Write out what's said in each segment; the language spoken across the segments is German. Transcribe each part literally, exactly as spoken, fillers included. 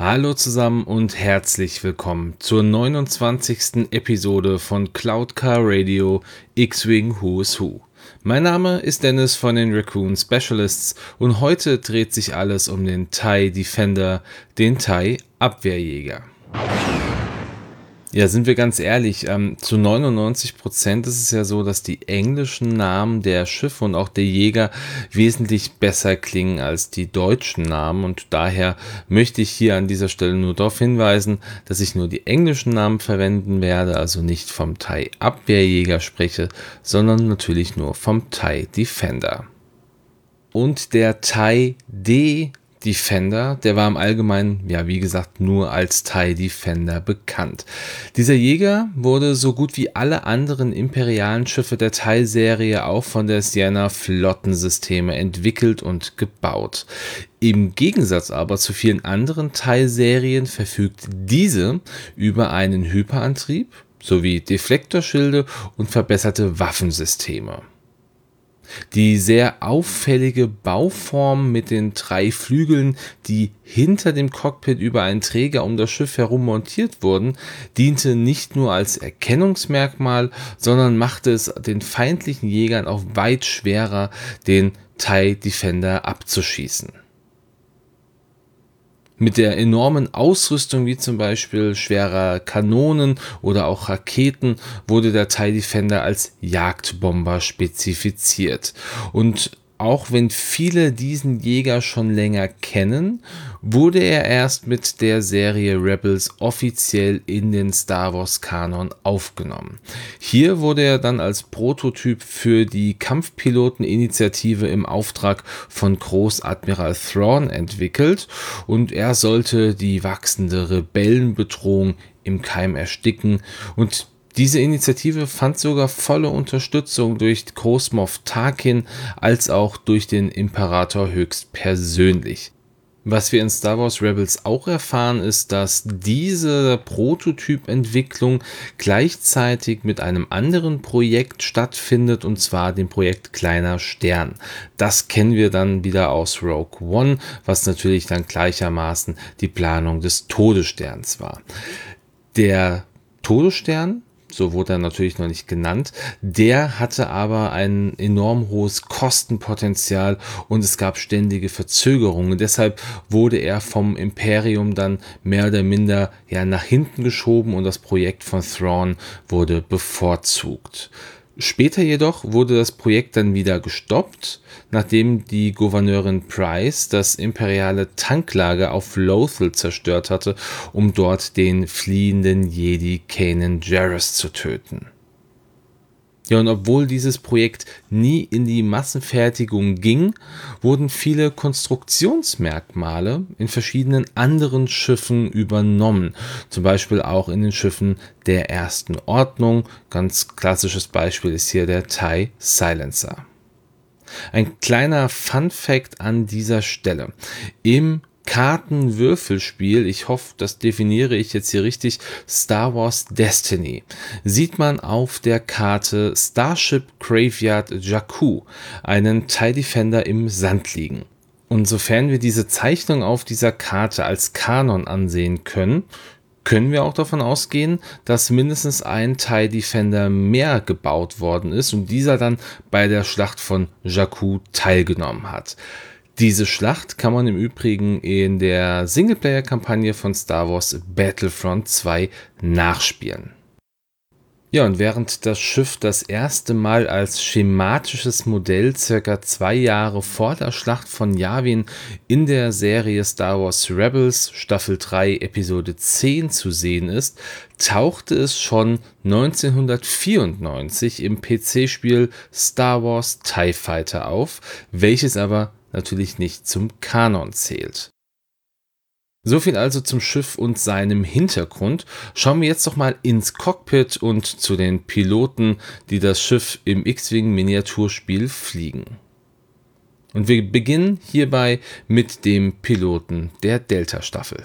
Hallo zusammen und herzlich willkommen zur neunundzwanzigsten Episode von Cloud Car Radio X-Wing Who is Who. Mein Name ist Dennis von den Raccoon Specialists und heute dreht sich alles um den TIE Defender, den TIE Abwehrjäger. Ja, sind wir ganz ehrlich, ähm, zu neunundneunzig Prozent ist es ja so, dass die englischen Namen der Schiffe und auch der Jäger wesentlich besser klingen als die deutschen Namen, und daher möchte ich hier an dieser Stelle nur darauf hinweisen, dass ich nur die englischen Namen verwenden werde, also nicht vom TIE Abwehrjäger spreche, sondern natürlich nur vom TIE Defender. Und der TIE D Defender, der war im Allgemeinen, ja wie gesagt, nur als TIE Defender bekannt. Dieser Jäger wurde so gut wie alle anderen imperialen Schiffe der TIE-Serie auch von der Sienna Flottensysteme entwickelt und gebaut. Im Gegensatz aber zu vielen anderen TIE-Serien verfügt diese über einen Hyperantrieb sowie Deflektorschilde und verbesserte Waffensysteme. Die sehr auffällige Bauform mit den drei Flügeln, die hinter dem Cockpit über einen Träger um das Schiff herum montiert wurden, diente nicht nur als Erkennungsmerkmal, sondern machte es den feindlichen Jägern auch weit schwerer, den TIE Defender abzuschießen. Mit der enormen Ausrüstung wie zum Beispiel schwerer Kanonen oder auch Raketen wurde der TIE Defender als Jagdbomber spezifiziert. Und auch wenn viele diesen Jäger schon länger kennen, wurde er erst mit der Serie Rebels offiziell in den Star Wars Kanon aufgenommen. Hier wurde er dann als Prototyp für die Kampfpiloteninitiative im Auftrag von Großadmiral Thrawn entwickelt, und er sollte die wachsende Rebellenbedrohung im Keim ersticken, und diese Initiative fand sogar volle Unterstützung durch Großmoff Tarkin als auch durch den Imperator höchstpersönlich. Was wir in Star Wars Rebels auch erfahren, ist, dass diese Prototypentwicklung gleichzeitig mit einem anderen Projekt stattfindet, und zwar dem Projekt Kleiner Stern. Das kennen wir dann wieder aus Rogue One, was natürlich dann gleichermaßen die Planung des Todessterns war. Der Todesstern, so wurde er natürlich noch nicht genannt, der hatte aber ein enorm hohes Kostenpotenzial und es gab ständige Verzögerungen. Deshalb wurde er vom Imperium dann mehr oder minder ja, nach hinten geschoben und das Projekt von Thrawn wurde bevorzugt. Später jedoch wurde das Projekt dann wieder gestoppt, nachdem die Gouverneurin Price das imperiale Tanklager auf Lothal zerstört hatte, um dort den fliehenden Jedi Kanan Jarrus zu töten. Ja, und obwohl dieses Projekt nie in die Massenfertigung ging, wurden viele Konstruktionsmerkmale in verschiedenen anderen Schiffen übernommen. Zum Beispiel auch in den Schiffen der Ersten Ordnung. Ganz klassisches Beispiel ist hier der TIE Silencer. Ein kleiner Fun-Fact an dieser Stelle. Im Kartenwürfelspiel, ich hoffe, das definiere ich jetzt hier richtig, Star Wars Destiny, sieht man auf der Karte Starship Graveyard Jakku einen TIE Defender im Sand liegen. Und sofern wir diese Zeichnung auf dieser Karte als Kanon ansehen können, können wir auch davon ausgehen, dass mindestens ein TIE Defender mehr gebaut worden ist und dieser dann bei der Schlacht von Jakku teilgenommen hat. Diese Schlacht kann man im Übrigen in der Singleplayer-Kampagne von Star Wars Battlefront zwei nachspielen. Ja, und während das Schiff das erste Mal als schematisches Modell circa zwei Jahre vor der Schlacht von Yavin in der Serie Star Wars Rebels Staffel drei Episode zehn zu sehen ist, tauchte es schon neunzehnhundertvierundneunzig im P C-Spiel Star Wars TIE Fighter auf, welches aber natürlich nicht zum Kanon zählt. So viel also zum Schiff und seinem Hintergrund. Schauen wir jetzt doch mal ins Cockpit und zu den Piloten, die das Schiff im X-Wing Miniaturspiel fliegen. Und wir beginnen hierbei mit dem Piloten der Delta-Staffel.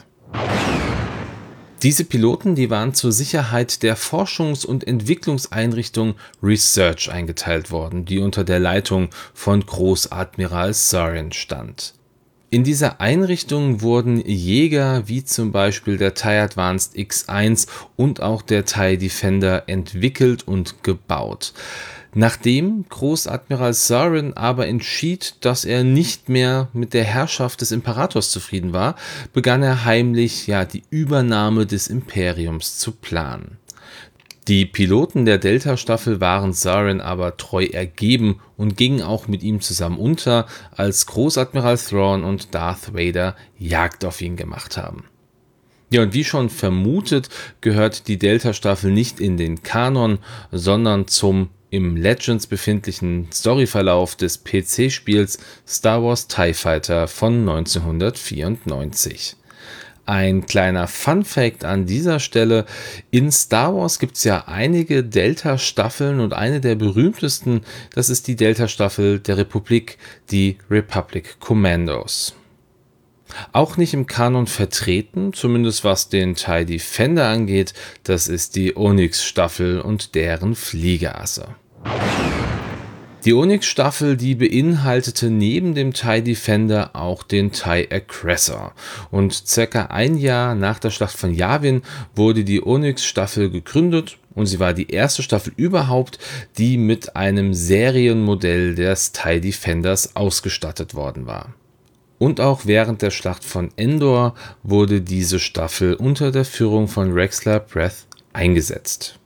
Diese Piloten, die waren zur Sicherheit der Forschungs- und Entwicklungseinrichtung Research eingeteilt worden, die unter der Leitung von Großadmiral Sarin stand. In dieser Einrichtung wurden Jäger wie zum Beispiel der TIE Advanced X eins und auch der TIE Defender entwickelt und gebaut. Nachdem Großadmiral Sarin aber entschied, dass er nicht mehr mit der Herrschaft des Imperators zufrieden war, begann er heimlich ja die Übernahme des Imperiums zu planen. Die Piloten der Delta-Staffel waren Sarin aber treu ergeben und gingen auch mit ihm zusammen unter, als Großadmiral Thrawn und Darth Vader Jagd auf ihn gemacht haben. Ja, und wie schon vermutet, gehört die Delta-Staffel nicht in den Kanon, sondern zum im Legends befindlichen Storyverlauf des P C-Spiels Star Wars TIE Fighter von neunzehnhundertvierundneunzig. Ein kleiner Fun-Fact an dieser Stelle: In Star Wars gibt es ja einige Delta-Staffeln und eine der berühmtesten, das ist die Delta-Staffel der Republik, die Republic Commandos. Auch nicht im Kanon vertreten, zumindest was den TIE Defender angeht, das ist die Onyx-Staffel und deren Fliegerasse. Die Onyx-Staffel, die beinhaltete neben dem TIE Defender auch den TIE Aggressor. Und circa ein Jahr nach der Schlacht von Yavin wurde die Onyx-Staffel gegründet und sie war die erste Staffel überhaupt, die mit einem Serienmodell des TIE Defenders ausgestattet worden war. Und auch während der Schlacht von Endor wurde diese Staffel unter der Führung von Rexler Breth eingesetzt.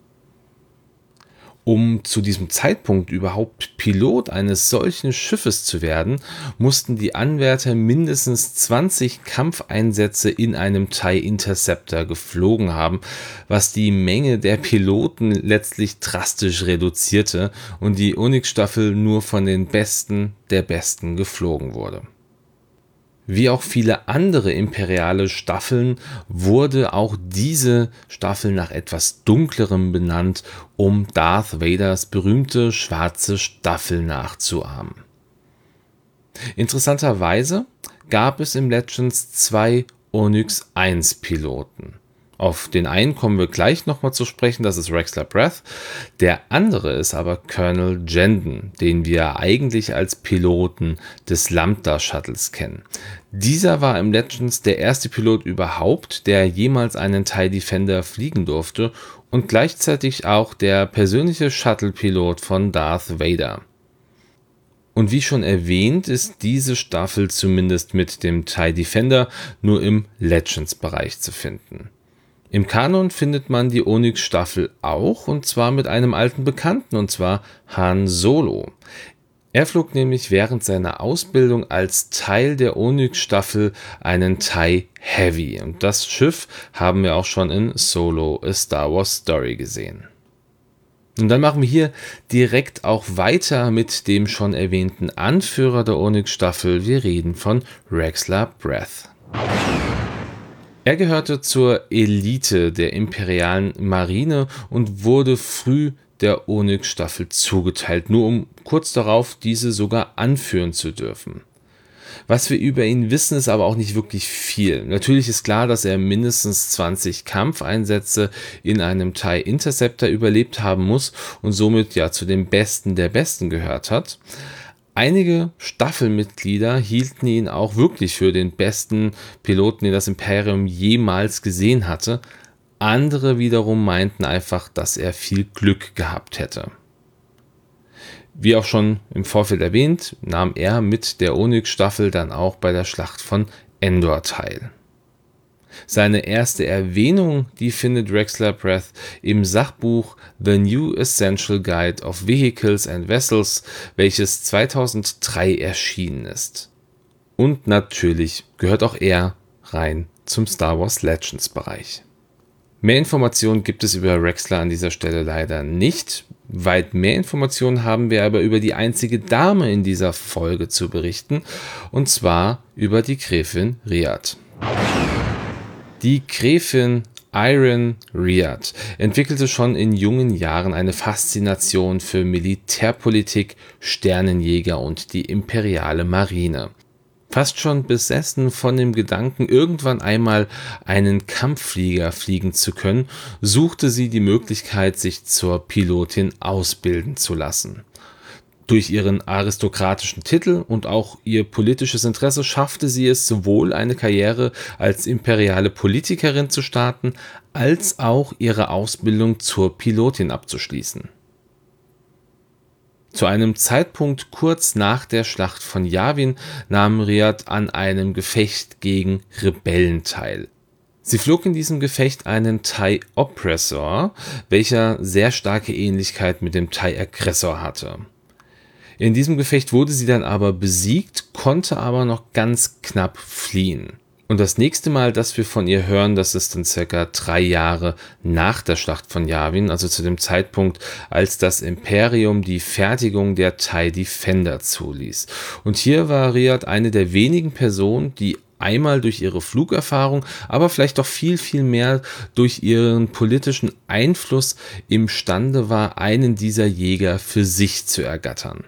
Um zu diesem Zeitpunkt überhaupt Pilot eines solchen Schiffes zu werden, mussten die Anwärter mindestens zwanzig Kampfeinsätze in einem TIE Interceptor geflogen haben, was die Menge der Piloten letztlich drastisch reduzierte und die Onyx-Staffel nur von den Besten der Besten geflogen wurde. Wie auch viele andere imperiale Staffeln wurde auch diese Staffel nach etwas Dunklerem benannt, um Darth Vaders berühmte schwarze Staffel nachzuahmen. Interessanterweise gab es im Legends zwei Onyx eins Piloten. Auf den einen kommen wir gleich nochmal zu sprechen, das ist Rexler Breth. Der andere ist aber Colonel Jendon, den wir eigentlich als Piloten des Lambda-Shuttles kennen. Dieser war im Legends der erste Pilot überhaupt, der jemals einen TIE Defender fliegen durfte und gleichzeitig auch der persönliche Shuttle-Pilot von Darth Vader. Und wie schon erwähnt, ist diese Staffel zumindest mit dem TIE Defender nur im Legends-Bereich zu finden. Im Kanon findet man die Onyx-Staffel auch, und zwar mit einem alten Bekannten, und zwar Han Solo. Er flog nämlich während seiner Ausbildung als Teil der Onyx-Staffel einen TIE Heavy. Und das Schiff haben wir auch schon in Solo: A Star Wars Story gesehen. Und dann machen wir hier direkt auch weiter mit dem schon erwähnten Anführer der Onyx-Staffel. Wir reden von Rexler Breth. Er gehörte zur Elite der imperialen Marine und wurde früh der Onyx-Staffel zugeteilt, nur um kurz darauf diese sogar anführen zu dürfen. Was wir über ihn wissen, ist aber auch nicht wirklich viel. Natürlich ist klar, dass er mindestens zwanzig Kampfeinsätze in einem TIE Interceptor überlebt haben muss und somit ja zu den Besten der Besten gehört hat. Einige Staffelmitglieder hielten ihn auch wirklich für den besten Piloten, den das Imperium jemals gesehen hatte. Andere wiederum meinten einfach, dass er viel Glück gehabt hätte. Wie auch schon im Vorfeld erwähnt, nahm er mit der Onyx-Staffel dann auch bei der Schlacht von Endor teil. Seine erste Erwähnung, die findet Rexler Breth im Sachbuch The New Essential Guide of Vehicles and Vessels, welches zweitausenddrei erschienen ist. Und natürlich gehört auch er rein zum Star Wars Legends Bereich. Mehr Informationen gibt es über Rexler an dieser Stelle leider nicht. Weit mehr Informationen haben wir aber über die einzige Dame in dieser Folge zu berichten, und zwar über die Gräfin Rhiad. Die Gräfin Iron Rhiad entwickelte schon in jungen Jahren eine Faszination für Militärpolitik, Sternenjäger und die imperiale Marine. Fast schon besessen von dem Gedanken, irgendwann einmal einen Kampfflieger fliegen zu können, suchte sie die Möglichkeit, sich zur Pilotin ausbilden zu lassen. Durch ihren aristokratischen Titel und auch ihr politisches Interesse schaffte sie es, sowohl eine Karriere als imperiale Politikerin zu starten, als auch ihre Ausbildung zur Pilotin abzuschließen. Zu einem Zeitpunkt kurz nach der Schlacht von Yavin nahm Riyadh an einem Gefecht gegen Rebellen teil. Sie flog in diesem Gefecht einen TIE Oppressor, welcher sehr starke Ähnlichkeit mit dem TIE Aggressor hatte. In diesem Gefecht wurde sie dann aber besiegt, konnte aber noch ganz knapp fliehen. Und das nächste Mal, dass wir von ihr hören, das ist dann circa drei Jahre nach der Schlacht von Yavin, also zu dem Zeitpunkt, als das Imperium die Fertigung der TIE Defender zuließ. Und hier war Riyadh eine der wenigen Personen, die einmal durch ihre Flugerfahrung, aber vielleicht doch viel, viel mehr durch ihren politischen Einfluss imstande war, einen dieser Jäger für sich zu ergattern.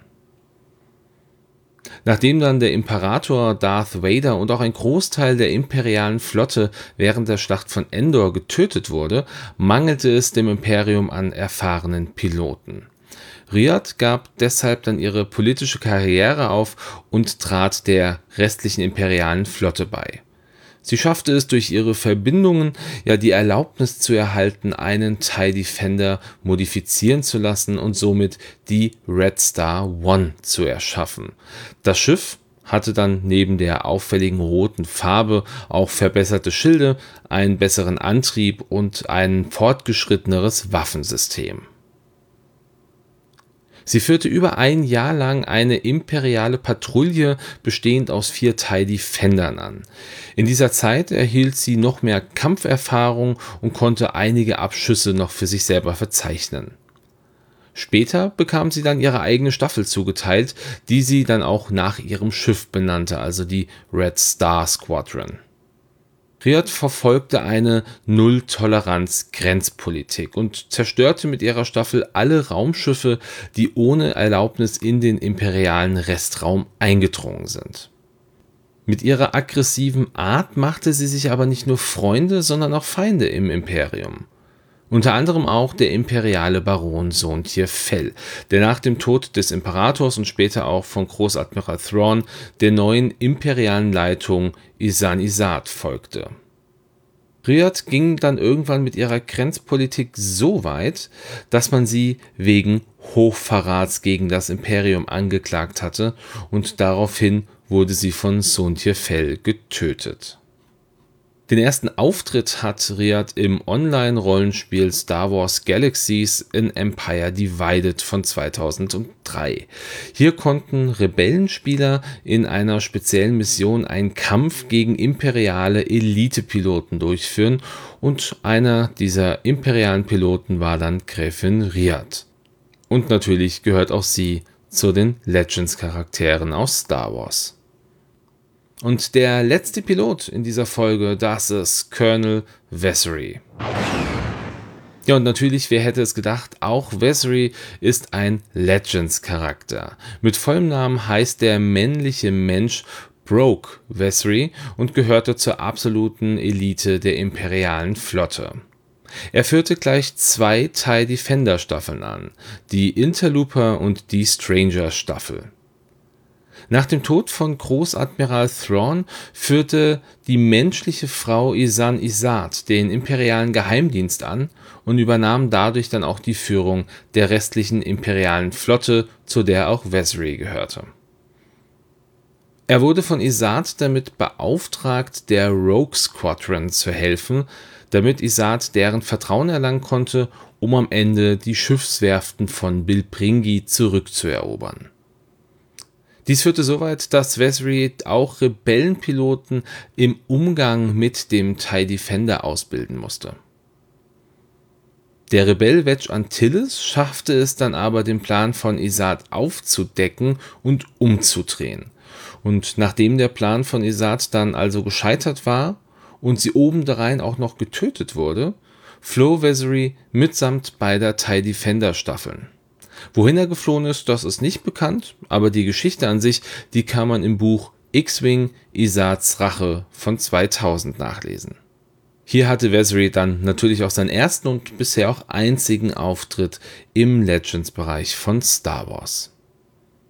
Nachdem dann der Imperator Darth Vader und auch ein Großteil der imperialen Flotte während der Schlacht von Endor getötet wurde, mangelte es dem Imperium an erfahrenen Piloten. Riyadh gab deshalb dann ihre politische Karriere auf und trat der restlichen imperialen Flotte bei. Sie schaffte es durch ihre Verbindungen, ja die Erlaubnis zu erhalten, einen TIE Defender modifizieren zu lassen und somit die Red Star One zu erschaffen. Das Schiff hatte dann neben der auffälligen roten Farbe auch verbesserte Schilde, einen besseren Antrieb und ein fortgeschritteneres Waffensystem. Sie führte über ein Jahr lang eine imperiale Patrouille bestehend aus vier TIE Defendern an. In dieser Zeit erhielt sie noch mehr Kampferfahrung und konnte einige Abschüsse noch für sich selber verzeichnen. Später bekam sie dann ihre eigene Staffel zugeteilt, die sie dann auch nach ihrem Schiff benannte, also die Red Star Squadron. Riyadh verfolgte eine Null-Toleranz-Grenzpolitik und zerstörte mit ihrer Staffel alle Raumschiffe, die ohne Erlaubnis in den imperialen Restraum eingedrungen sind. Mit ihrer aggressiven Art machte sie sich aber nicht nur Freunde, sondern auch Feinde im Imperium. Unter anderem auch der imperiale Baron Sonthier Fel, der nach dem Tod des Imperators und später auch von Großadmiral Thrawn der neuen imperialen Leitung Ysanne Issaard folgte. Riyadh ging dann irgendwann mit ihrer Grenzpolitik so weit, dass man sie wegen Hochverrats gegen das Imperium angeklagt hatte und daraufhin wurde sie von Sonthier Fel getötet. Den ersten Auftritt hat Riyadh im Online-Rollenspiel Star Wars Galaxies in Empire Divided von zweitausenddrei. Hier konnten Rebellenspieler in einer speziellen Mission einen Kampf gegen imperiale Elite-Piloten durchführen und einer dieser imperialen Piloten war dann Gräfin Riyadh. Und natürlich gehört auch sie zu den Legends-Charakteren aus Star Wars. Und der letzte Pilot in dieser Folge, das ist Colonel Vessery. Ja, und natürlich, wer hätte es gedacht, auch Vessery ist ein Legends-Charakter. Mit vollem Namen heißt der männliche Mensch Broke Vessery und gehörte zur absoluten Elite der imperialen Flotte. Er führte gleich zwei TIE Defender Staffeln an, die Interlooper und die Stranger Staffel. Nach dem Tod von Großadmiral Thrawn führte die menschliche Frau Ysanne Issaard den imperialen Geheimdienst an und übernahm dadurch dann auch die Führung der restlichen imperialen Flotte, zu der auch Vessery gehörte. Er wurde von Issaard damit beauftragt, der Rogue Squadron zu helfen, damit Issaard deren Vertrauen erlangen konnte, um am Ende die Schiffswerften von Bilpringi zurückzuerobern. Dies führte so weit, dass Vessery auch Rebellenpiloten im Umgang mit dem TIE Defender ausbilden musste. Der Rebell Wedge Antilles schaffte es dann aber, den Plan von Issaard aufzudecken und umzudrehen. Und nachdem der Plan von Issaard dann also gescheitert war und sie obendrein auch noch getötet wurde, floh Vessery mitsamt beider TIE Defender Staffeln. Wohin er geflohen ist, das ist nicht bekannt, aber die Geschichte an sich, die kann man im Buch X-Wing Issaards Rache von zweitausend nachlesen. Hier hatte Vessery dann natürlich auch seinen ersten und bisher auch einzigen Auftritt im Legends-Bereich von Star Wars.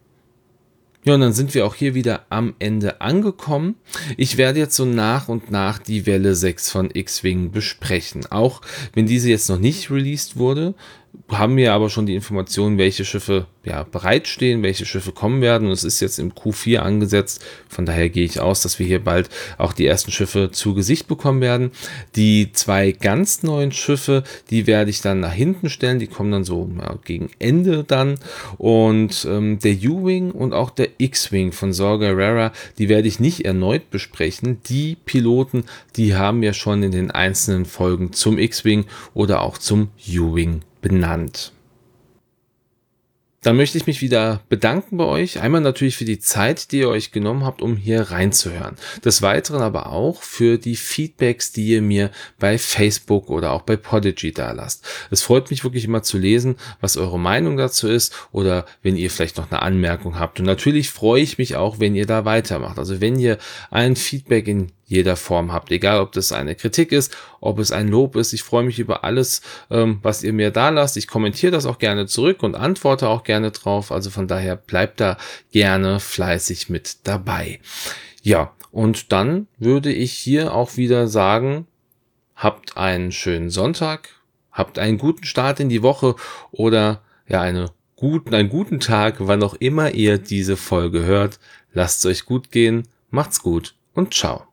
Ja, und dann sind wir auch hier wieder am Ende angekommen. Ich werde jetzt so nach und nach die Welle sechs von X-Wing besprechen. Auch wenn diese jetzt noch nicht released wurde, haben wir aber schon die Informationen, welche Schiffe ja bereitstehen, welche Schiffe kommen werden. Und es ist jetzt im Q vier angesetzt. Von daher gehe ich aus, dass wir hier bald auch die ersten Schiffe zu Gesicht bekommen werden. Die zwei ganz neuen Schiffe, die werde ich dann nach hinten stellen. Die kommen dann so ja, gegen Ende dann. Und ähm, der U-Wing und auch der X-Wing von Saw Gerrera, die werde ich nicht erneut besprechen. Die Piloten, die haben wir schon in den einzelnen Folgen zum X-Wing oder auch zum U-Wing benannt. Dann möchte ich mich wieder bedanken bei euch. Einmal natürlich für die Zeit, die ihr euch genommen habt, um hier reinzuhören. Des Weiteren aber auch für die Feedbacks, die ihr mir bei Facebook oder auch bei Podigy da lasst. Es freut mich wirklich immer zu lesen, was eure Meinung dazu ist oder wenn ihr vielleicht noch eine Anmerkung habt. Und natürlich freue ich mich auch, wenn ihr da weitermacht. Also wenn ihr ein Feedback in jeder Form habt, egal ob das eine Kritik ist, ob es ein Lob ist. Ich freue mich über alles, ähm, was ihr mir da lasst. Ich kommentiere das auch gerne zurück und antworte auch gerne drauf. Also von daher bleibt da gerne fleißig mit dabei. Ja, und dann würde ich hier auch wieder sagen, habt einen schönen Sonntag, habt einen guten Start in die Woche oder ja eine guten, einen guten Tag, wann auch immer ihr diese Folge hört. Lasst es euch gut gehen, macht's gut und ciao.